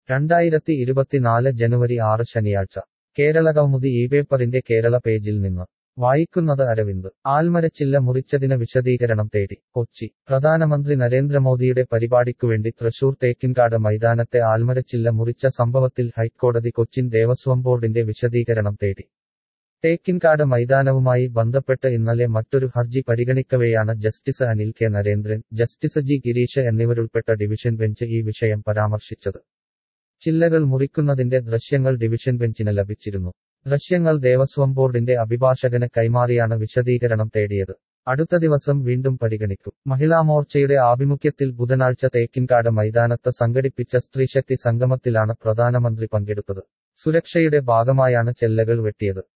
2024 ജനുവരി 6 ശനിയാഴ്ച കേരളകൗമുദി പേപ്പറിന്റെ കേരള പേജിൽ നിന്ന് വായിക്കുന്നത് അരവിന്ദ് ആൽമരച്ചില്ല മുറിച്ചതിന് വിശദീകരണം തേടി കൊച്ചി പ്രധാനമന്ത്രി നരേന്ദ്രമോദിയുടെ പരിപാടിക്കുവേണ്ടി തൃശൂർ തേക്കിൻകാട് മൈതാനത്തെ ആൽമരച്ചില്ല മുറിച്ച സംഭവത്തിൽ ഹൈക്കോടതി കൊച്ചിൻ ദേവസ്വം ബോർഡിന്റെ വിശദീകരണം തേടി തേക്കിൻകാട് മൈതാനവുമായി ബന്ധപ്പെട്ട് ഇന്നലെ മറ്റൊരു ഹർജി പരിഗണിക്കവെയാണ് justice Anil K Narendran justice G Girish എന്നിവരുൾപ്പെട്ട ഡിവിഷൻ ബെഞ്ച് ഈ വിഷയം പരാമർശിച്ചത് ചില്ലകൾ മുറിക്കുന്നതിന്റെ ദൃശ്യങ്ങൾ ഡിവിഷൻ ബെഞ്ചിന് ലഭിച്ചിരുന്നു ദൃശ്യങ്ങൾ ദേവസ്വം ബോർഡിന്റെ അഭിഭാഷകന് കൈമാറിയാണ് വിശദീകരണം തേടിയത് അടുത്ത ദിവസം വീണ്ടും പരിഗണിക്കും മഹിളാമോർച്ചയുടെ ആഭിമുഖ്യത്തിൽ ബുധനാഴ്ച തേക്കിൻകാട് മൈതാനത്ത് സംഘടിപ്പിച്ച സ്ത്രീശക്തി സംഗമത്തിലാണ് പ്രധാനമന്ത്രി പങ്കെടുത്തത് സുരക്ഷയുടെ ഭാഗമായാണ് ചെല്ലകൾ വെട്ടിയത്